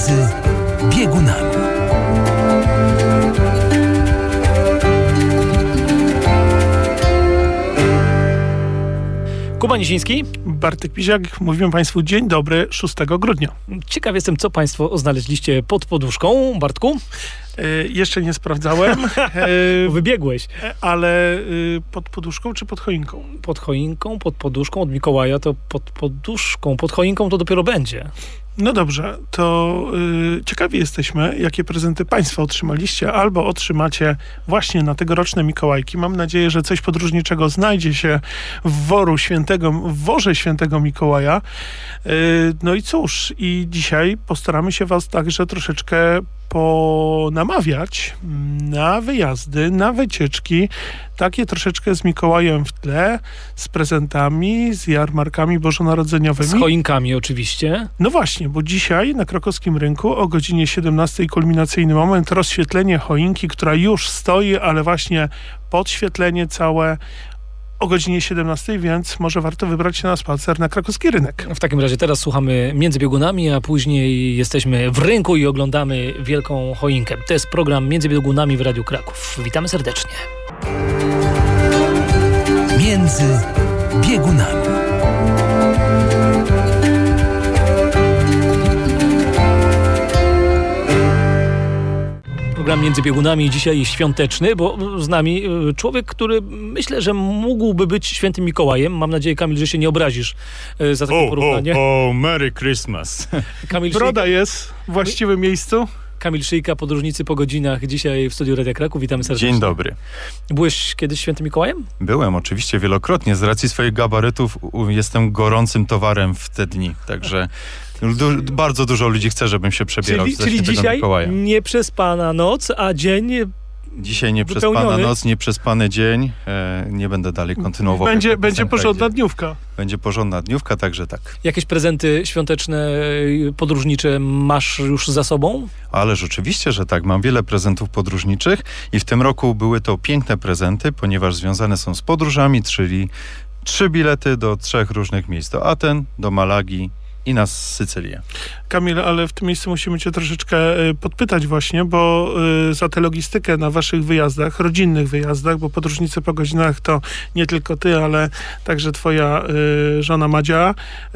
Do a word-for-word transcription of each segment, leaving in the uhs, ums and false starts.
Między biegunami. Kuba Nisiński. Bartek Piziak. Mówimy Państwu dzień dobry, szóstego grudnia. Ciekaw jestem, co Państwo znaleźliście pod poduszką, Bartku? E, jeszcze nie sprawdzałem. E, Wybiegłeś. Ale e, pod poduszką czy pod choinką? Pod choinką, pod poduszką, od Mikołaja to pod poduszką, pod choinką to dopiero będzie. No dobrze, to y, ciekawi jesteśmy, jakie prezenty Państwo otrzymaliście albo otrzymacie właśnie na tegoroczne Mikołajki. Mam nadzieję, że coś podróżniczego znajdzie się w woru świętego, w worze świętego Mikołaja. Y, no i cóż, i dzisiaj postaramy się Was także troszeczkę ponamawiać na wyjazdy, na wycieczki, takie troszeczkę z Mikołajem w tle, z prezentami, z jarmarkami bożonarodzeniowymi. Z choinkami oczywiście. No właśnie, bo dzisiaj na krakowskim rynku o godzinie siedemnastej kulminacyjny moment, rozświetlenie choinki, która już stoi, ale właśnie podświetlenie całe o godzinie siedemnastej, więc może warto wybrać się na spacer na krakowski rynek. W takim razie teraz słuchamy Między biegunami, a później jesteśmy w rynku i oglądamy wielką choinkę. To jest program Między biegunami w Radiu Kraków. Witamy serdecznie. Między biegunami. Program Między biegunami dzisiaj świąteczny, bo z nami człowiek, który myślę, że mógłby być świętym Mikołajem. Mam nadzieję, Kamil, że się nie obrazisz za takie oh, porównanie. O, oh, Merry Christmas. Kamil Broda Szyjka, jest w właściwym miejscu. Kamil Szyjka, podróżnicy po godzinach, dzisiaj w studiu Radia Kraków. Witamy serdecznie. Dzień dobry. Byłeś kiedyś świętym Mikołajem? Byłem oczywiście wielokrotnie. Z racji swoich gabarytów u, jestem gorącym towarem w te dni, także du, bardzo dużo ludzi chce, żebym się przebierał Czyli, za czyli świętego dzisiaj Mikołaja. nie przespana noc, a dzień Dzisiaj nieprzespana wypełniony. noc, nieprzespany dzień. E, nie będę dalej kontynuował. Będzie, jak będzie piosenka porządna idzie. dniówka. Będzie porządna dniówka, także tak. Jakieś prezenty świąteczne, podróżnicze masz już za sobą? Ależ oczywiście, że tak. Mam wiele prezentów podróżniczych i w tym roku były to piękne prezenty, ponieważ związane są z podróżami, czyli trzy bilety do trzech różnych miejsc. Do Aten, do Malagi i na Sycylię. Kamil, ale w tym miejscu musimy cię troszeczkę y, podpytać właśnie, bo y, za tę logistykę na waszych wyjazdach, rodzinnych wyjazdach, bo podróżnicy po godzinach to nie tylko ty, ale także twoja y, żona Madzia,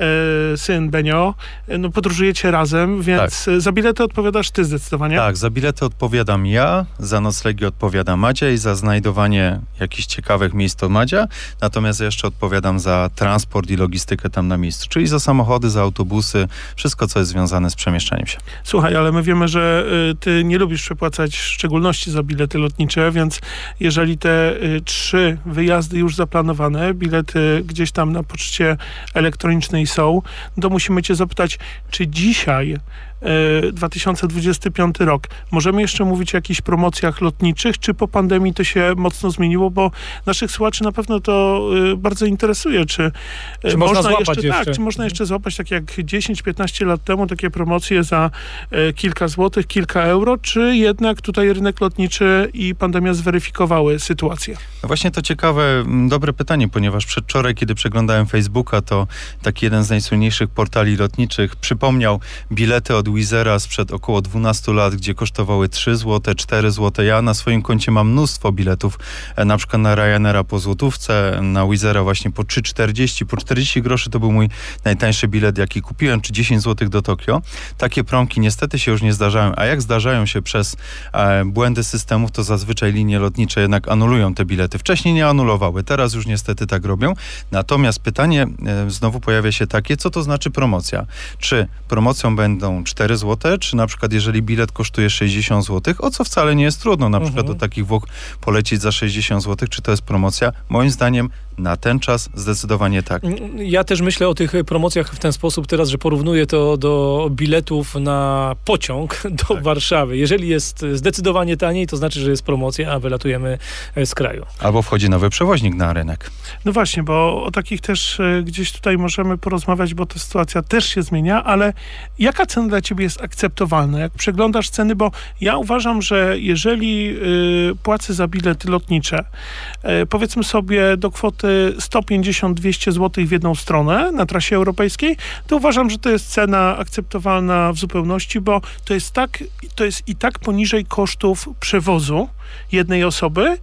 y, syn Benio, y, no podróżujecie razem, więc Tak. za bilety odpowiadasz ty zdecydowanie. Tak, za bilety odpowiadam ja, za noclegi odpowiada Madzia i za znajdowanie jakichś ciekawych miejsc to Madzia, natomiast ja jeszcze odpowiadam za transport i logistykę tam na miejscu, czyli za samochody, za autobusy, wszystko, co jest związane z przemieszczaniem się. Słuchaj, ale my wiemy, że y, ty nie lubisz przepłacać w szczególności za bilety lotnicze, więc jeżeli te y, trzy wyjazdy już zaplanowane, bilety gdzieś tam na poczcie elektronicznej są, to musimy cię zapytać, czy dzisiaj y, dwa tysiące dwudziesty piąty rok, możemy jeszcze mówić o jakichś promocjach lotniczych, czy po pandemii to się mocno zmieniło, bo naszych słuchaczy na pewno to y, bardzo interesuje, czy, y, Czy można złapać jeszcze, jeszcze? Tak, czy można jeszcze złapać, tak jak dziesięć piętnaście lat temu, takie promocje za e, kilka złotych, kilka euro, czy jednak tutaj rynek lotniczy i pandemia zweryfikowały sytuację? No właśnie to ciekawe, m, dobre pytanie, ponieważ przedwczoraj, kiedy przeglądałem Facebooka, to taki jeden z najsłynniejszych portali lotniczych przypomniał bilety od Wizera sprzed około dwunastu lat, gdzie kosztowały trzy złote, cztery złote. Ja na swoim koncie mam mnóstwo biletów, e, na przykład na Ryanaira po złotówce, na Wizera właśnie po trzy czterdzieści, po czterdzieści groszy to był mój najtańszy bilet, jaki kupiłem, czy dziesięć złotych do Tokio. Takie promki niestety się już nie zdarzają, a jak zdarzają się przez e, błędy systemów, to zazwyczaj linie lotnicze jednak anulują te bilety. Wcześniej nie anulowały, teraz już niestety tak robią. Natomiast pytanie e, znowu pojawia się takie, co to znaczy promocja? Czy promocją będą cztery złote, czy na przykład jeżeli bilet kosztuje sześćdziesiąt złotych, o co wcale nie jest trudno, na przykład Mhm. do takich Włoch polecieć za sześćdziesiąt złotych, czy to jest promocja? Moim zdaniem na ten czas zdecydowanie tak. Ja też myślę o tych promocjach w ten sposób teraz, że porównuję to do biletów na pociąg do Tak. Warszawy. Jeżeli jest zdecydowanie taniej, to znaczy, że jest promocja, a wylatujemy z kraju. Albo wchodzi nowy przewoźnik na rynek. No właśnie, bo o takich też e, gdzieś tutaj możemy porozmawiać, bo ta sytuacja też się zmienia, ale jaka cena dla ciebie jest akceptowalna? Jak przeglądasz ceny, bo ja uważam, że jeżeli y, płacę za bilety lotnicze, y, powiedzmy sobie do kwoty koszty sto pięćdziesiąt do dwieście złotych w jedną stronę na trasie europejskiej, to uważam, że to jest cena akceptowalna w zupełności, bo to jest tak, to jest i tak poniżej kosztów przewozu jednej osoby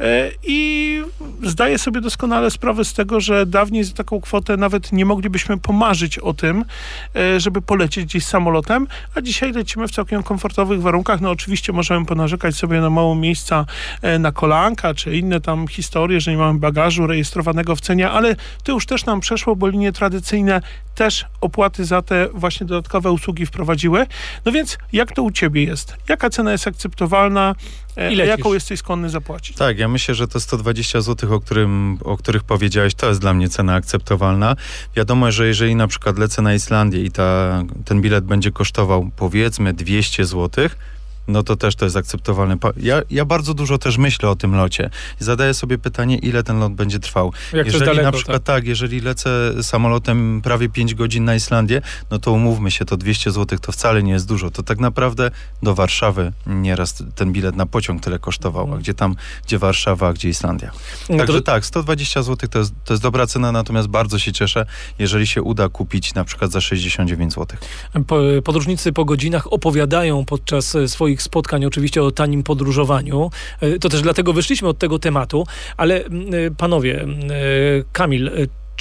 i zdaję sobie doskonale sprawę z tego, że dawniej za taką kwotę nawet nie moglibyśmy pomarzyć o tym, żeby polecieć gdzieś samolotem, a dzisiaj lecimy w całkiem komfortowych warunkach. No oczywiście możemy ponarzekać sobie na mało miejsca na kolanka, czy inne tam historie, że nie mamy bagażu rejestrowanego w cenie, ale to już też nam przeszło, bo linie tradycyjne też opłaty za te właśnie dodatkowe usługi wprowadziły. No więc jak to u ciebie jest? Jaka cena jest akceptowalna? Ile jaką jesteś skłonny zapłacić? Tak, ja myślę, że to sto dwadzieścia złotych, o, którym, o których powiedziałeś, to jest dla mnie cena akceptowalna. Wiadomo, że jeżeli na przykład lecę na Islandię i ta, ten bilet będzie kosztował powiedzmy dwieście złotych, no to też to jest akceptowalne. Ja, ja bardzo dużo też myślę o tym locie. Zadaję sobie pytanie, ile ten lot będzie trwał. Jak jeżeli daleko, na przykład tak? tak, jeżeli lecę samolotem prawie pięć godzin na Islandię, no to umówmy się, to dwieście złotych to wcale nie jest dużo. To tak naprawdę do Warszawy nieraz ten bilet na pociąg tyle kosztował, hmm. a gdzie tam, gdzie Warszawa, a gdzie Islandia. No Także to... tak, sto dwadzieścia złotych to jest, to jest dobra cena, natomiast bardzo się cieszę, jeżeli się uda kupić na przykład za sześćdziesiąt dziewięć złotych. Podróżnicy po godzinach opowiadają podczas swoich spotkań oczywiście o tanim podróżowaniu. To też dlatego wyszliśmy od tego tematu, ale panowie, Kamil,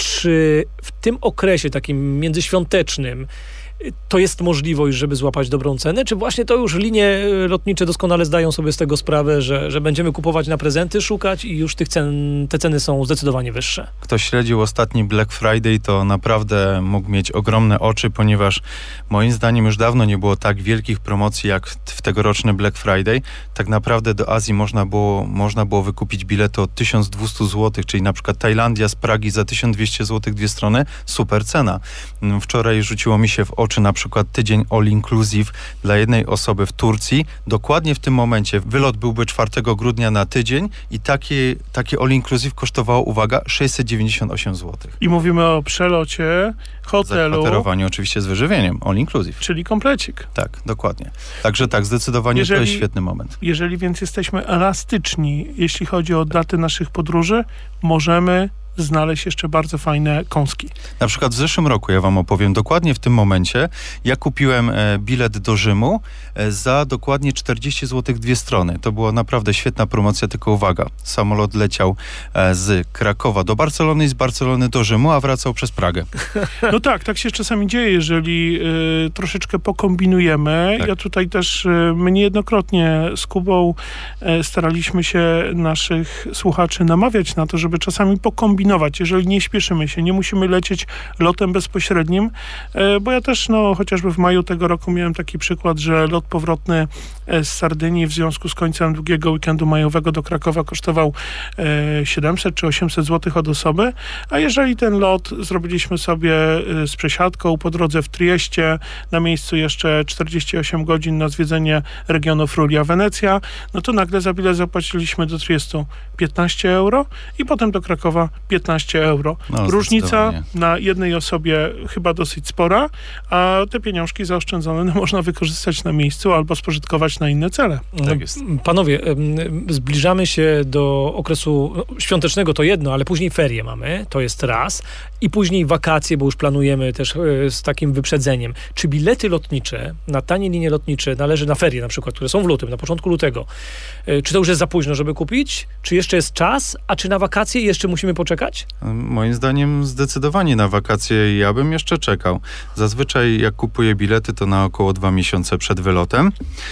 czy w tym okresie takim międzyświątecznym to jest możliwość, żeby złapać dobrą cenę, czy właśnie to już linie lotnicze doskonale zdają sobie z tego sprawę, że, że będziemy kupować na prezenty, szukać i już tych cen, te ceny są zdecydowanie wyższe? Kto śledził ostatni Black Friday, to naprawdę mógł mieć ogromne oczy, ponieważ moim zdaniem już dawno nie było tak wielkich promocji jak w tegoroczny Black Friday. Tak naprawdę do Azji można było, można było wykupić bilety od tysiąc dwieście złotych, czyli na przykład Tajlandia z Pragi za tysiąc dwieście złotych dwie strony, super cena. Wczoraj rzuciło mi się w oczy na przykład tydzień all inclusive dla jednej osoby w Turcji. Dokładnie w tym momencie wylot byłby czwartego grudnia na tydzień i takie, takie all inclusive kosztowało, uwaga, sześćset dziewięćdziesiąt osiem złotych. I mówimy o przelocie, hotelu. Zakwaterowanie oczywiście z wyżywieniem, all inclusive. Czyli komplecik. Tak, dokładnie. Także tak, zdecydowanie jeżeli, to jest świetny moment. Jeżeli więc jesteśmy elastyczni, jeśli chodzi o daty naszych podróży, możemy znaleźć jeszcze bardzo fajne kąski. Na przykład w zeszłym roku, ja wam opowiem, dokładnie w tym momencie, ja kupiłem e, bilet do Rzymu e, za dokładnie czterdzieści złotych dwie strony. To była naprawdę świetna promocja, tylko uwaga, samolot leciał e, z Krakowa do Barcelony i z Barcelony do Rzymu, a wracał przez Pragę. No tak, tak się czasami dzieje, jeżeli y, troszeczkę pokombinujemy. Tak. Ja tutaj też, y, my niejednokrotnie z Kubą y, staraliśmy się naszych słuchaczy namawiać na to, żeby czasami pokombinować. Jeżeli nie śpieszymy się, nie musimy lecieć lotem bezpośrednim, bo ja też, no, chociażby w maju tego roku miałem taki przykład, że lot powrotny z Sardynii w związku z końcem długiego weekendu majowego do Krakowa kosztował siedemset czy osiemset złotych od osoby, a jeżeli ten lot zrobiliśmy sobie z przesiadką po drodze w Trieście, na miejscu jeszcze czterdzieści osiem godzin na zwiedzenie regionu Friulia-Wenecja, no to nagle za bilet zapłaciliśmy do Triestu piętnaście euro i potem do Krakowa piętnaście euro. No, różnica na jednej osobie chyba dosyć spora, a te pieniążki zaoszczędzone no, można wykorzystać na miejscu albo spożytkować na inne cele. Tak jest. Panowie, zbliżamy się do okresu świątecznego, to jedno, ale później ferie mamy, to jest raz, i później wakacje, bo już planujemy też z takim wyprzedzeniem. Czy bilety lotnicze na tanie linie lotnicze należy na ferie na przykład, które są w lutym, na początku lutego, czy to już jest za późno, żeby kupić? Czy jeszcze jest czas? A czy na wakacje jeszcze musimy poczekać? Moim zdaniem zdecydowanie na wakacje ja bym jeszcze czekał. Zazwyczaj jak kupuję bilety, to na około dwa miesiące przed wylotem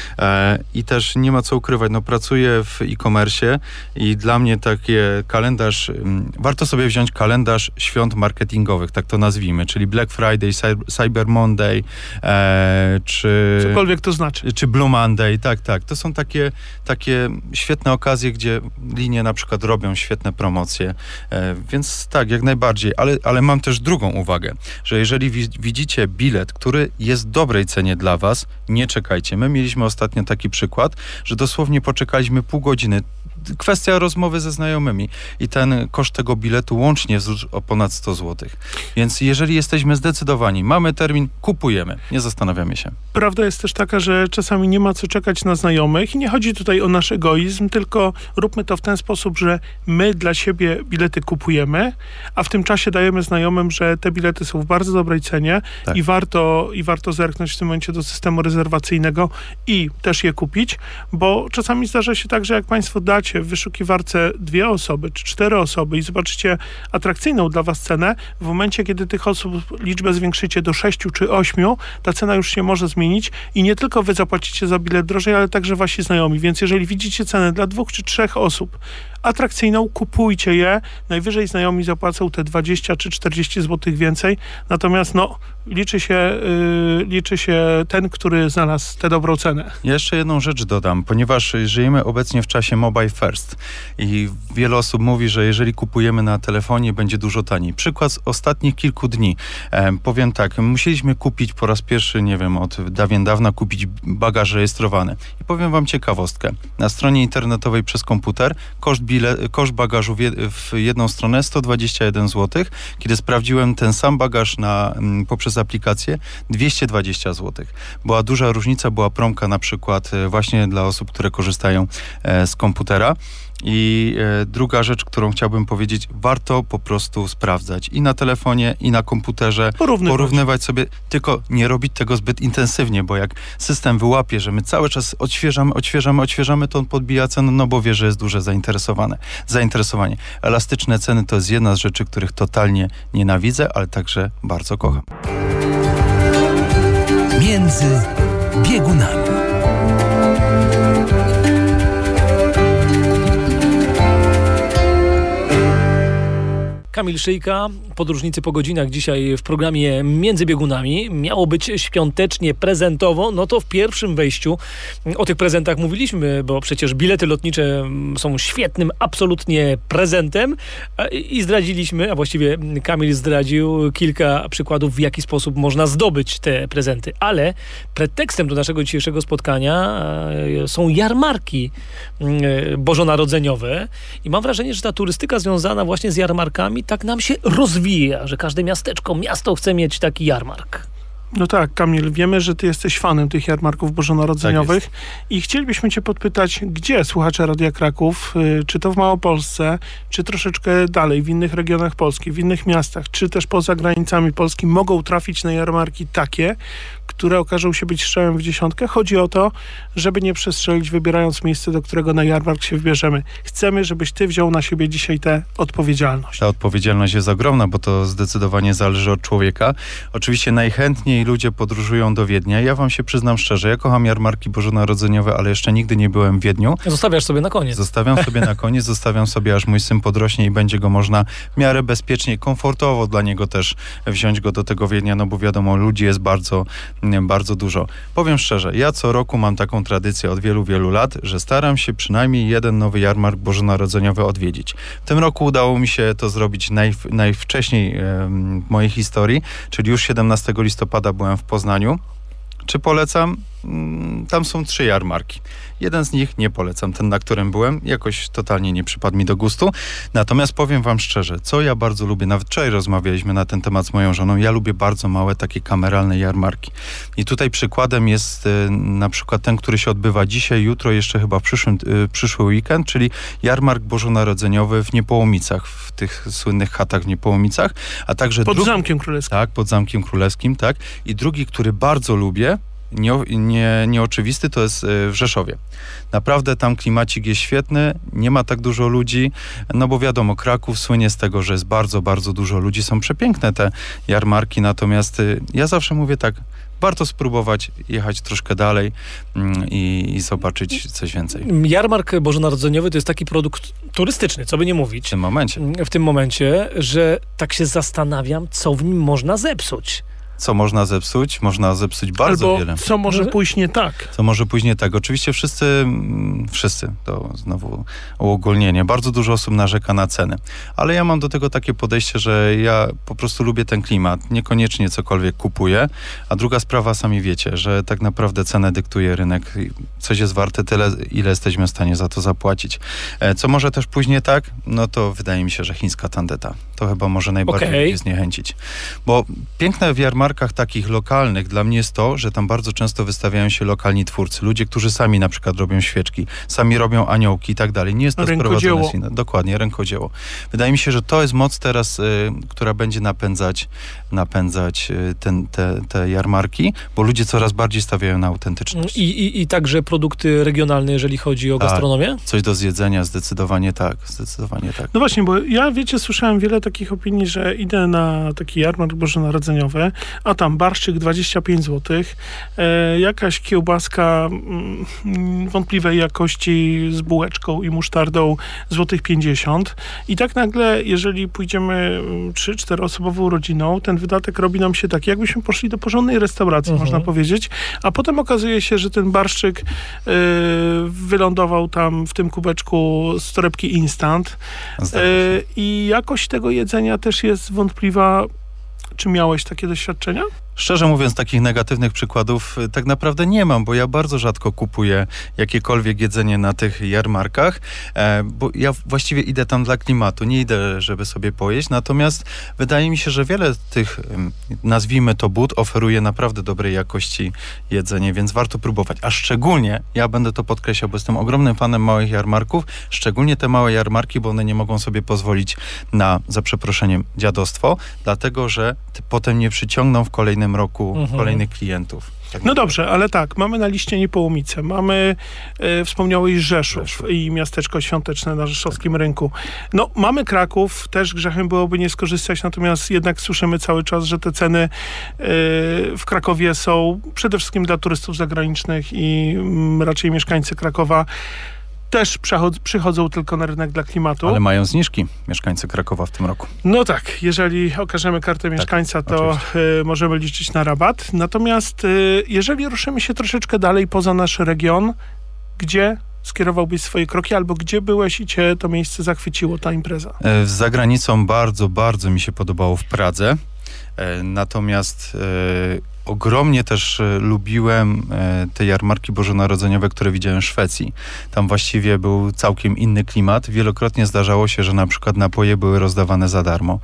e, i też nie ma co ukrywać, no pracuję w e-commerce i dla mnie taki kalendarz, m, warto sobie wziąć kalendarz świąt marketingowych, tak to nazwijmy, czyli Black Friday, Cyber Monday, e, czy... Cokolwiek to znaczy. Czy Blue Monday, tak, tak. To są takie, takie świetne okazje, gdzie linie na przykład robią świetne promocje, e, więc tak, jak najbardziej, ale, ale mam też drugą uwagę, że jeżeli wi- widzicie bilet, który jest w dobrej cenie dla was, nie czekajcie. My mieliśmy ostatnio taki przykład, że dosłownie poczekaliśmy pół godziny, kwestia rozmowy ze znajomymi i ten koszt tego biletu łącznie wzrósł o ponad sto złotych. Więc jeżeli jesteśmy zdecydowani, mamy termin, kupujemy, nie zastanawiamy się. Prawda jest też taka, że czasami nie ma co czekać na znajomych i nie chodzi tutaj o nasz egoizm, tylko róbmy to w ten sposób, że my dla siebie bilety kupujemy, a w tym czasie dajemy znajomym, że te bilety są w bardzo dobrej cenie tak. i warto, i warto zerknąć w tym momencie do systemu rezerwacyjnego i też je kupić, bo czasami zdarza się tak, że jak państwo dacie w wyszukiwarce dwie osoby czy cztery osoby i zobaczycie atrakcyjną dla was cenę, w momencie, kiedy tych osób liczbę zwiększycie do sześciu czy ośmiu, ta cena już się może zmienić i nie tylko wy zapłacicie za bilet drożej, ale także wasi znajomi. Więc jeżeli widzicie cenę dla dwóch czy trzech osób atrakcyjną, kupujcie je. Najwyżej znajomi zapłacą te dwadzieścia czy czterdzieści złotych więcej. Natomiast no, liczy się, yy, liczy się ten, który znalazł tę dobrą cenę. Ja jeszcze jedną rzecz dodam, ponieważ żyjemy obecnie w czasie mobile first i wiele osób mówi, że jeżeli kupujemy na telefonie, będzie dużo taniej. Przykład z ostatnich kilku dni. E, powiem tak, musieliśmy kupić po raz pierwszy, nie wiem, od dawien dawna kupić bagaż rejestrowany. I powiem wam ciekawostkę. Na stronie internetowej przez komputer koszt Bile, koszt bagażu w, jed, w jedną stronę sto dwadzieścia jeden złotych. Kiedy sprawdziłem ten sam bagaż na, poprzez aplikację, dwieście dwadzieścia złotych. Była duża różnica, była promka na przykład właśnie dla osób, które korzystają e, z komputera. I e, druga rzecz, którą chciałbym powiedzieć, warto po prostu sprawdzać i na telefonie, i na komputerze, porównywać. porównywać sobie, tylko nie robić tego zbyt intensywnie, bo jak system wyłapie, że my cały czas odświeżamy, odświeżamy, odświeżamy, to on podbija cenę, no bo wie, że jest duże zainteresowane, zainteresowanie. Elastyczne ceny to jest jedna z rzeczy, których totalnie nienawidzę, ale także bardzo kocham. Między biegunami. Kamil Szyjka, podróżnicy po godzinach dzisiaj w programie Między biegunami. Miało być świątecznie, prezentowo, no to w pierwszym wejściu o tych prezentach mówiliśmy, bo przecież bilety lotnicze są świetnym, absolutnie prezentem i zdradziliśmy, a właściwie Kamil zdradził kilka przykładów, w jaki sposób można zdobyć te prezenty, ale pretekstem do naszego dzisiejszego spotkania są jarmarki bożonarodzeniowe i mam wrażenie, że ta turystyka związana właśnie z jarmarkami tak nam się rozwija, że każde miasteczko, miasto chce mieć taki jarmark. No tak, Kamil, wiemy, że ty jesteś fanem tych jarmarków bożonarodzeniowych tak i chcielibyśmy cię podpytać, gdzie słuchacze Radia Kraków, y, czy to w Małopolsce, czy troszeczkę dalej, w innych regionach Polski, w innych miastach, czy też poza granicami Polski mogą trafić na jarmarki takie, które okażą się być strzałem w dziesiątkę. Chodzi o to, żeby nie przestrzelić, wybierając miejsce, do którego na jarmark się wybierzemy. Chcemy, żebyś ty wziął na siebie dzisiaj tę odpowiedzialność. Ta odpowiedzialność jest ogromna, bo to zdecydowanie zależy od człowieka. Oczywiście najchętniej ludzie podróżują do Wiednia. Ja wam się przyznam szczerze, ja kocham jarmarki bożonarodzeniowe, ale jeszcze nigdy nie byłem w Wiedniu. Zostawiasz sobie na koniec. Zostawiam sobie na koniec, zostawiam sobie, aż mój syn podrośnie i będzie go można w miarę bezpiecznie, komfortowo dla niego też wziąć go do tego Wiednia, no bo wiadomo, ludzi jest bardzo, bardzo dużo. Powiem szczerze, ja co roku mam taką tradycję od wielu, wielu lat, że staram się przynajmniej jeden nowy jarmark bożonarodzeniowy odwiedzić. W tym roku udało mi się to zrobić naj, najwcześniej w mojej historii, czyli już siedemnastego listopada byłem w Poznaniu. Czy polecam? Tam są trzy jarmarki. Jeden z nich nie polecam, ten, na którym byłem, jakoś totalnie nie przypadł mi do gustu. Natomiast powiem wam szczerze, co ja bardzo lubię, nawet wczoraj rozmawialiśmy na ten temat z moją żoną, ja lubię bardzo małe, takie kameralne jarmarki. I tutaj przykładem jest y, na przykład ten, który się odbywa dzisiaj, jutro, jeszcze chyba w przyszłym, y, przyszły weekend, czyli jarmark bożonarodzeniowy w Niepołomicach, w tych słynnych chatach w Niepołomicach, a także... Pod drugi, Zamkiem Królewskim. Tak, pod Zamkiem Królewskim, tak. I drugi, który bardzo lubię, Nie, nie, nieoczywisty, to jest w Rzeszowie. Naprawdę tam klimacik jest świetny, nie ma tak dużo ludzi, no bo wiadomo, Kraków słynie z tego, że jest bardzo, bardzo dużo ludzi. Są przepiękne te jarmarki, natomiast ja zawsze mówię tak, warto spróbować jechać troszkę dalej i, i zobaczyć coś więcej. Jarmark bożonarodzeniowy to jest taki produkt turystyczny, co by nie mówić. W tym momencie. W tym momencie, że tak się zastanawiam, co w nim można zepsuć. Co można zepsuć? Można zepsuć bardzo Albo wiele. co może pójść nie tak? Co może pójść nie tak? Oczywiście wszyscy, wszyscy, to znowu uogólnienie, bardzo dużo osób narzeka na ceny. Ale ja mam do tego takie podejście, że ja po prostu lubię ten klimat. Niekoniecznie cokolwiek kupuję. A druga sprawa, sami wiecie, że tak naprawdę cenę dyktuje rynek. Coś jest warte tyle, ile jesteśmy w stanie za to zapłacić. Co może też pójść nie tak? No to wydaje mi się, że chińska tandeta. To chyba może najbardziej Okay. ludzi zniechęcić. Bo piękne w jarmarkach takich lokalnych dla mnie jest to, że tam bardzo często wystawiają się lokalni twórcy. Ludzie, którzy sami na przykład robią świeczki, sami robią aniołki i tak dalej. Nie jest to sprowadzone z inne. Dokładnie, rękodzieło. Wydaje mi się, że to jest moc teraz, y, która będzie napędzać, napędzać y, ten, te, te jarmarki, bo ludzie coraz bardziej stawiają na autentyczność. I, i, i także produkty regionalne, jeżeli chodzi o Tak. gastronomię? Coś do zjedzenia, zdecydowanie tak, zdecydowanie tak. No właśnie, bo ja, wiecie, słyszałem wiele takich opinii, że idę na taki jarmark bożonarodzeniowy, a tam barszczyk dwadzieścia pięć złotych, e, jakaś kiełbaska mm, wątpliwej jakości z bułeczką i musztardą złotych pięćdziesiąt i tak nagle, jeżeli pójdziemy trzy cztery osobową rodziną, ten wydatek robi nam się taki, jakbyśmy poszli do porządnej restauracji, Mhm. można powiedzieć, a potem okazuje się, że ten barszczyk e, wylądował tam w tym kubeczku z torebki instant Zdarza e, się. i jakość tego jedzenia też jest wątpliwa. Czy miałeś takie doświadczenia? Szczerze mówiąc, takich negatywnych przykładów y, tak naprawdę nie mam, bo ja bardzo rzadko kupuję jakiekolwiek jedzenie na tych jarmarkach, e, bo ja właściwie idę tam dla klimatu, nie idę, żeby sobie pojeść, natomiast wydaje mi się, że wiele tych, ym, nazwijmy to bud, oferuje naprawdę dobrej jakości jedzenie, więc warto próbować, a szczególnie, ja będę to podkreślał, bo jestem ogromnym fanem małych jarmarków, szczególnie te małe jarmarki, bo one nie mogą sobie pozwolić na, za przeproszeniem, dziadostwo, dlatego, że ty potem nie przyciągną w kolejnym roku Mhm. kolejnych klientów. Tak No naprawdę. dobrze, ale tak, mamy na liście Niepołomice, mamy, e, wspomniałeś Rzeszów, Rzeszów. i miasteczko świąteczne na rzeszowskim rynku. No, mamy Kraków, też grzechem byłoby nie skorzystać, natomiast jednak słyszymy cały czas, że te ceny e, w Krakowie są przede wszystkim dla turystów zagranicznych i mm, raczej mieszkańcy Krakowa też przechod- przychodzą tylko na rynek dla klimatu. Ale mają zniżki mieszkańcy Krakowa w tym roku. No tak, jeżeli okażemy kartę mieszkańca, to oczywiście. y, możemy liczyć na rabat. Natomiast y, jeżeli ruszymy się troszeczkę dalej poza nasz region, gdzie skierowałbyś swoje kroki, albo gdzie byłeś i cię to miejsce zachwyciło, ta impreza? E, Za granicą bardzo, bardzo mi się podobało w Pradze. E, Natomiast e, ogromnie też e, lubiłem e, te jarmarki bożonarodzeniowe, które widziałem w Szwecji. Tam właściwie był całkiem inny klimat. Wielokrotnie zdarzało się, że na przykład napoje były rozdawane za darmo.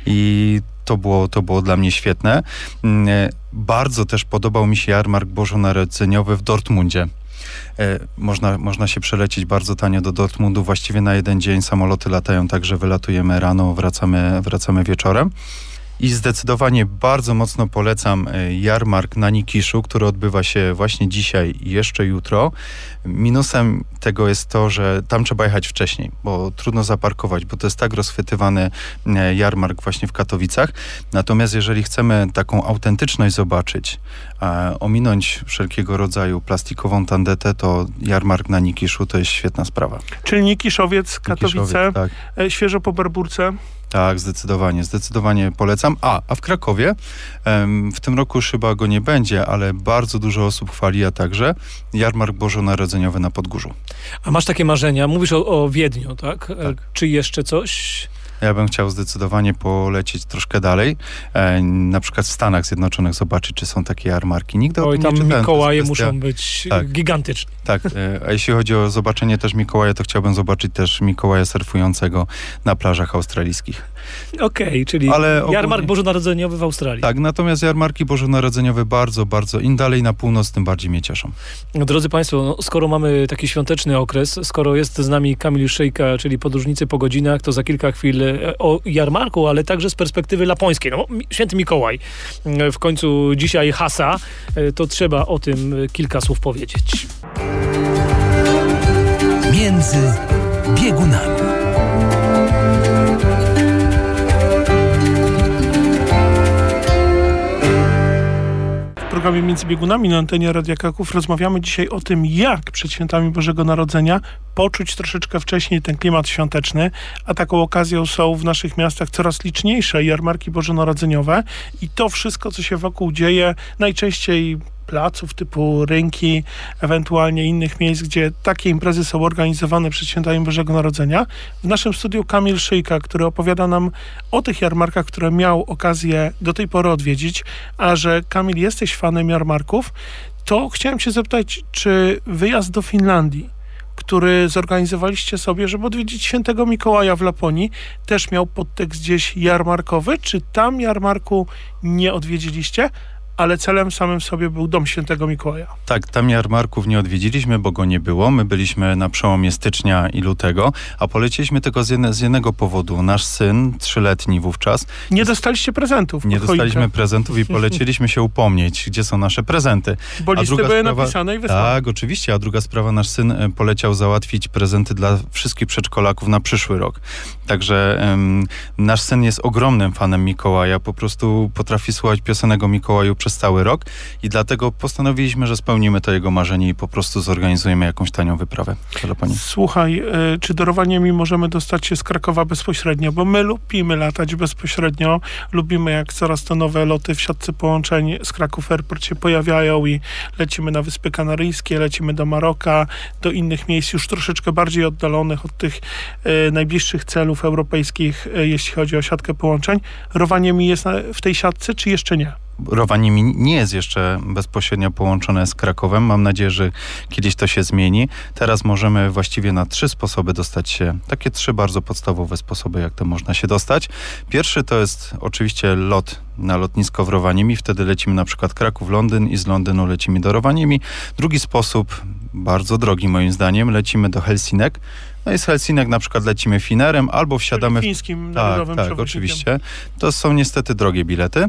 I to było, to było dla mnie świetne. Mm, e, Bardzo też podobał mi się jarmark bożonarodzeniowy w Dortmundzie. E, Można, można się przelecieć bardzo tanio do Dortmundu, właściwie na jeden dzień. Samoloty latają tak, że wylatujemy rano, wracamy, wracamy wieczorem. I zdecydowanie bardzo mocno polecam e, jarmark na Nikiszu, który odbywa się właśnie dzisiaj i jeszcze jutro. Minusem tego jest to, że tam trzeba jechać wcześniej, bo trudno zaparkować, bo to jest tak rozchwytywany e, jarmark właśnie w Katowicach. Natomiast jeżeli chcemy taką autentyczność zobaczyć, e, ominąć wszelkiego rodzaju plastikową tandetę, to jarmark na Nikiszu to jest świetna sprawa. Czyli Nikiszowiec, Katowice, Nikiszowiec, tak. e, świeżo po Barburce. Tak, zdecydowanie, zdecydowanie polecam. A, a w Krakowie em, w tym roku już chyba go nie będzie, ale bardzo dużo osób chwali, a także jarmark bożonarodzeniowy na Podgórzu. A masz takie marzenia? Mówisz o, o Wiedniu, tak? E, Tak. Czy jeszcze coś? Ja bym chciał zdecydowanie polecieć troszkę dalej, e, na przykład w Stanach Zjednoczonych zobaczyć, czy są takie jarmarki. Nigdy o Oj, tym tam nie czytałem. To jest Mikołaje kwestia- muszą być Tak. gigantyczne. Tak, e, a jeśli chodzi o zobaczenie też Mikołaja, to chciałbym zobaczyć też Mikołaja surfującego na plażach australijskich. Okej, czyli Ale ogólnie- jarmark bożonarodzeniowy w Australii. Tak, natomiast jarmarki bożonarodzeniowe bardzo, bardzo, im dalej na północ, tym bardziej mnie cieszą. Drodzy Państwo, no, skoro mamy taki świąteczny okres, skoro jest z nami Kamil Szyjka, czyli podróżnicy po godzinach, to za kilka chwil e, o jarmarku, ale także z perspektywy lapońskiej. No, Mi- Święty Mikołaj e, w końcu dzisiaj hasa, e, to trzeba o tym e, kilka słów powiedzieć. Między biegunami. programie Między Biegunami na antenie Radia Kraków rozmawiamy dzisiaj o tym, jak przed świętami Bożego Narodzenia poczuć troszeczkę wcześniej ten klimat świąteczny, a taką okazją są w naszych miastach coraz liczniejsze jarmarki bożonarodzeniowe i to wszystko, co się wokół dzieje, najczęściej placów typu rynki, ewentualnie innych miejsc, gdzie takie imprezy są organizowane przed świętami Bożego Narodzenia. W naszym studiu Kamil Szyjka, który opowiada nam o tych jarmarkach, które miał okazję do tej pory odwiedzić, a że Kamil, jesteś fanem jarmarków, to chciałem cię zapytać, czy wyjazd do Finlandii, który zorganizowaliście sobie, żeby odwiedzić świętego Mikołaja w Laponii, też miał podtekst gdzieś jarmarkowy, czy tam jarmarku nie odwiedziliście, ale celem samym sobie był Dom Świętego Mikołaja? Tak, tam jarmarków nie odwiedziliśmy, bo go nie było. My byliśmy na przełomie stycznia i lutego, a poleciliśmy tylko z, jedne, z jednego powodu. Nasz syn, trzyletni wówczas... Nie dostaliście prezentów? Nie dostaliśmy prezentów i poleciliśmy się upomnieć, gdzie są nasze prezenty. Bo listy były sprawa, napisane i wysłane. Tak, oczywiście, a druga sprawa, nasz syn poleciał załatwić prezenty dla wszystkich przedszkolaków na przyszły rok. Także um, nasz syn jest ogromnym fanem Mikołaja, po prostu potrafi słuchać piosenek o Mikołaju przez cały rok i dlatego postanowiliśmy, że spełnimy to jego marzenie i po prostu zorganizujemy jakąś tanią wyprawę do Laponii. Słuchaj, y, czy dorowaniem możemy dostać się z Krakowa bezpośrednio? Bo my lubimy latać bezpośrednio, lubimy jak coraz to nowe loty w siatce połączeń z Kraków Airport się pojawiają i lecimy na Wyspy Kanaryjskie, lecimy do Maroka, do innych miejsc już troszeczkę bardziej oddalonych od tych y, najbliższych celów europejskich, y, jeśli chodzi o siatkę połączeń. Rowaniem jest na, w tej siatce, czy jeszcze nie? Rowanimi nie jest jeszcze bezpośrednio połączone z Krakowem. Mam nadzieję, że kiedyś to się zmieni. Teraz możemy właściwie na trzy sposoby dostać się, takie trzy bardzo podstawowe sposoby, jak to można się dostać. Pierwszy to jest oczywiście lot na lotnisko w Rovaniemi, wtedy lecimy na przykład Kraków-Londyn i z Londynu lecimy do Rovaniemi. Drugi sposób, bardzo drogi moim zdaniem, lecimy do Helsinek. No i z Helsinek na przykład lecimy Finerem albo wsiadamy... Fińskim narodowym Tak, tak, oczywiście. To są niestety drogie bilety.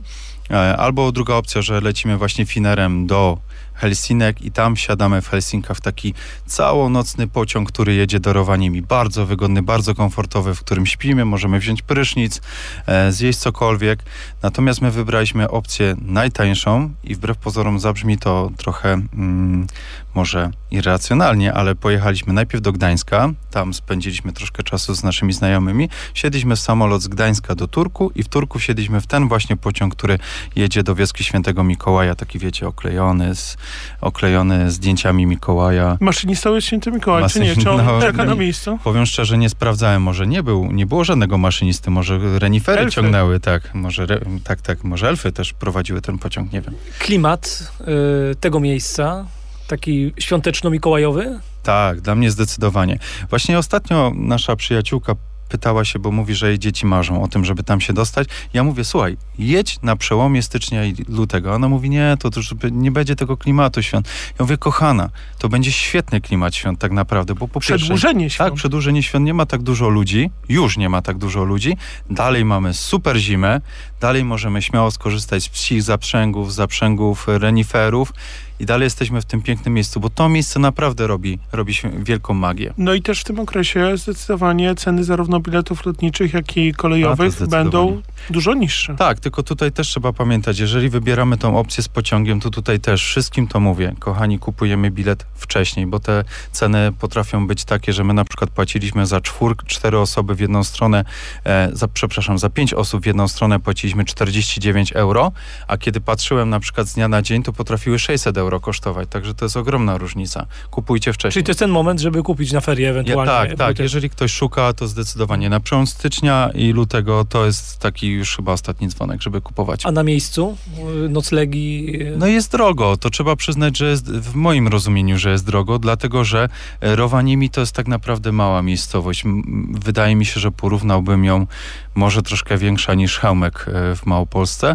Albo druga opcja, że lecimy właśnie Finerem do Helsinek i tam wsiadamy w Helsinkach w taki całonocny pociąg, który jedzie do Rovaniemi. Bardzo wygodny, bardzo komfortowy, w którym śpimy, możemy wziąć prysznic, e, zjeść cokolwiek. Natomiast my wybraliśmy opcję najtańszą i wbrew pozorom zabrzmi to trochę mm, może irracjonalnie, ale pojechaliśmy najpierw do Gdańska, tam spędziliśmy troszkę czasu z naszymi znajomymi, siedliśmy w samolot z Gdańska do Turku i w Turku siedliśmy w ten właśnie pociąg, który jedzie do wioski Świętego Mikołaja, taki wiecie, oklejony z, oklejony zdjęciami Mikołaja. Maszynista jest Święty Mikołaj, Maszyn... czy nie? Czy on no, czeka na miejscu? Powiem szczerze, nie sprawdzałem, może nie był, nie było żadnego maszynisty, może renifery elfy. ciągnęły, tak, może, re, tak, tak, może elfy też prowadziły ten pociąg, nie wiem. Klimat y, tego miejsca, taki świąteczno-mikołajowy? Tak, dla mnie zdecydowanie. Właśnie ostatnio nasza przyjaciółka pytała się, bo mówi, że jej dzieci marzą o tym, żeby tam się dostać. Ja mówię, słuchaj, jedź na przełomie stycznia i lutego. Ona mówi, nie, to, to nie będzie tego klimatu świąt. Ja mówię, kochana, to będzie świetny klimat świąt tak naprawdę, bo po Przedłużenie pierwsze, świąt. Tak, przedłużenie świąt, nie ma tak dużo ludzi, już nie ma tak dużo ludzi, dalej mamy super zimę, dalej możemy śmiało skorzystać z psich zaprzęgów, zaprzęgów reniferów i dalej jesteśmy w tym pięknym miejscu, bo to miejsce naprawdę robi, robi wielką magię. No i też w tym okresie zdecydowanie ceny zarówno biletów lotniczych, jak i kolejowych będą dużo niższe. Tak, tylko tutaj też trzeba pamiętać, jeżeli wybieramy tą opcję z pociągiem, to tutaj też wszystkim to mówię, kochani, kupujemy bilet wcześniej, bo te ceny potrafią być takie, że my na przykład płaciliśmy za czwór, cztery osoby w jedną stronę, e, za, przepraszam, za pięć osób w jedną stronę płaciliśmy czterdzieści dziewięć euro, a kiedy patrzyłem na przykład z dnia na dzień, to potrafiły sześćset euro kosztować, także to jest ogromna różnica. Kupujcie wcześniej. Czyli to jest ten moment, żeby kupić na ferie ewentualnie. Ja, tak, tak. Jeżeli ktoś szuka, to zdecydowanie na przełom stycznia i lutego to jest taki już chyba ostatni dzwonek, żeby kupować. A na miejscu? Noclegi? No jest drogo. To trzeba przyznać, że jest w moim rozumieniu, że jest drogo, dlatego, że Rovaniemi to jest tak naprawdę mała miejscowość. Wydaje mi się, że porównałbym ją może troszkę większa niż Chełmek w Małopolsce.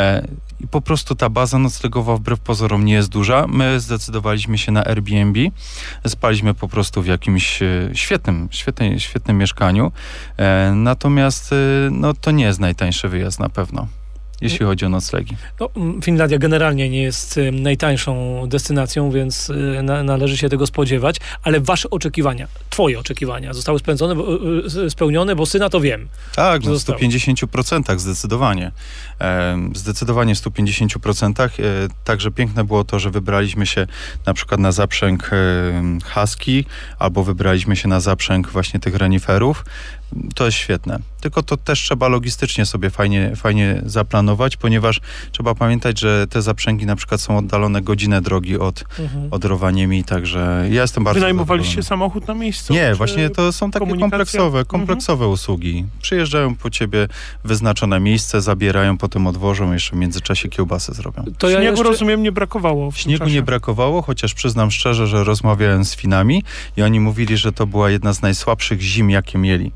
I po prostu ta baza noclegowa wbrew pozorom nie jest duża. My zdecydowaliśmy się na Airbnb. Spaliśmy po prostu w jakimś świetnym, świetnym, świetnym mieszkaniu. E, natomiast no, to nie jest najtańszy wyjazd na pewno. jeśli chodzi o noclegi. No, Finlandia generalnie nie jest y, najtańszą destynacją, więc y, na, należy się tego spodziewać, ale wasze oczekiwania, twoje oczekiwania zostały spełnione, bo, y, spełnione, bo syna to wiem. Tak, no w stu pięćdziesięciu procentach zdecydowanie. E, zdecydowanie w stu pięćdziesięciu procentach. E, także piękne było to, że wybraliśmy się na przykład na zaprzęg e, husky, albo wybraliśmy się na zaprzęg właśnie tych reniferów. To jest świetne. Tylko to też trzeba logistycznie sobie fajnie, fajnie zaplanować, ponieważ trzeba pamiętać, że te zaprzęgi na przykład są oddalone godzinę drogi od, mhm. od Rowaniemi, także ja jestem bardzo Wynajmowaliście samochód na miejscu? Nie, właśnie to są takie kompleksowe, kompleksowe mhm. usługi. Przyjeżdżają po ciebie wyznaczone miejsce, zabierają, potem odwożą, jeszcze w międzyczasie kiełbasę zrobią. To ja Śniegu, jeszcze... rozumiem, nie brakowało w tym Śniegu czasie. nie brakowało, chociaż przyznam szczerze, że rozmawiałem z Finami i oni mówili, że to była jedna z najsłabszych zim, jakie mieli.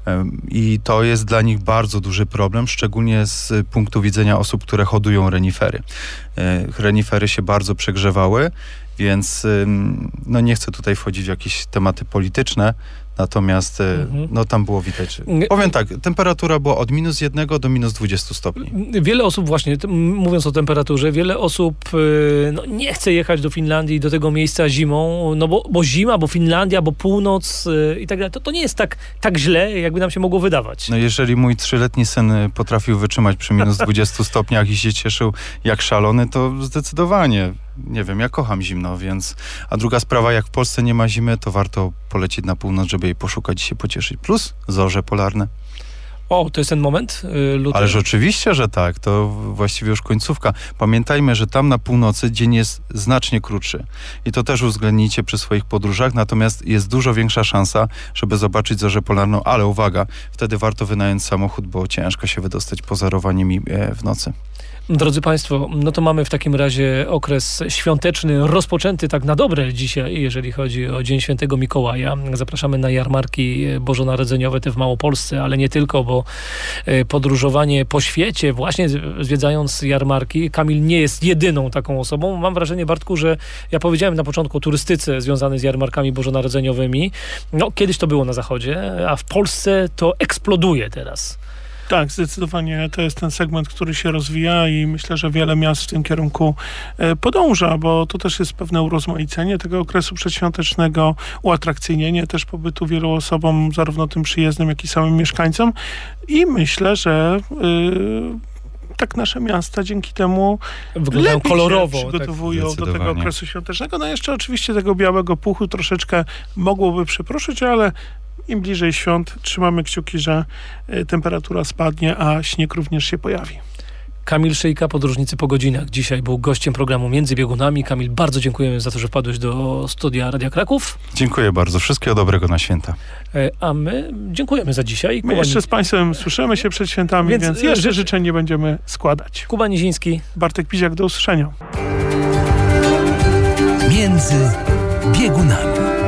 I to jest dla nich bardzo duży problem, szczególnie z punktu widzenia osób, które hodują renifery. Renifery się bardzo przegrzewały, więc no nie chcę tutaj wchodzić w jakieś tematy polityczne, natomiast mhm. no tam było widać, że... Powiem tak, temperatura była od minus jednego do minus dwudziestu stopni. Wiele osób właśnie, mówiąc o temperaturze, wiele osób no, nie chce jechać do Finlandii, do tego miejsca zimą, no bo, bo zima, bo Finlandia, bo północ i tak dalej. To, to nie jest tak, tak źle, jakby nam się mogło wydawać. No jeżeli mój trzyletni syn potrafił wytrzymać przy minus dwudziestu stopniach i się cieszył jak szalony, to zdecydowanie... Nie wiem, ja kocham zimno, więc... A druga sprawa, jak w Polsce nie ma zimy, to warto polecieć na północ, żeby jej poszukać i się pocieszyć. Plus zorze polarne. O, to jest ten moment? Yy, luty. Ależ oczywiście, że tak. To właściwie już końcówka. Pamiętajmy, że tam na północy dzień jest znacznie krótszy. I to też uwzględnijcie przy swoich podróżach. Natomiast jest dużo większa szansa, żeby zobaczyć zorzę polarną. Ale uwaga, wtedy warto wynająć samochód, bo ciężko się wydostać poza Rowaniemi w nocy. Drodzy Państwo, no to mamy w takim razie okres świąteczny rozpoczęty tak na dobre dzisiaj, jeżeli chodzi o Dzień Świętego Mikołaja. Zapraszamy na jarmarki bożonarodzeniowe te w Małopolsce, ale nie tylko, bo podróżowanie po świecie, właśnie zwiedzając jarmarki, Kamil nie jest jedyną taką osobą. Mam wrażenie, Bartku, że ja powiedziałem na początku o turystyce związanej z jarmarkami bożonarodzeniowymi. No, kiedyś to było na zachodzie, a w Polsce to eksploduje teraz. Tak, zdecydowanie to jest ten segment, który się rozwija i myślę, że wiele miast w tym kierunku podąża, bo to też jest pewne urozmaicenie tego okresu przedświątecznego, uatrakcyjnienie też pobytu wielu osobom, zarówno tym przyjezdnym, jak i samym mieszkańcom i myślę, że yy, tak nasze miasta dzięki temu wyglądają kolorowo, się przygotowują tak, do tego okresu świątecznego. No jeszcze oczywiście tego białego puchu troszeczkę mogłoby przypruszyć, ale im bliżej świąt trzymamy kciuki, że y, temperatura spadnie, a śnieg również się pojawi. Kamil Szyjka, Podróżnicy po godzinach. Dzisiaj był gościem programu Między Biegunami. Kamil, bardzo dziękujemy za to, że wpadłeś do studia Radia Kraków. Dziękuję bardzo. Wszystkiego dobrego na święta. A my dziękujemy za dzisiaj. My Kuba jeszcze z Państwem słyszymy się przed świętami, więc, więc jeszcze ży- życzeń nie będziemy składać. Kuba Niziński. Bartek Piziak, do usłyszenia. Między Biegunami.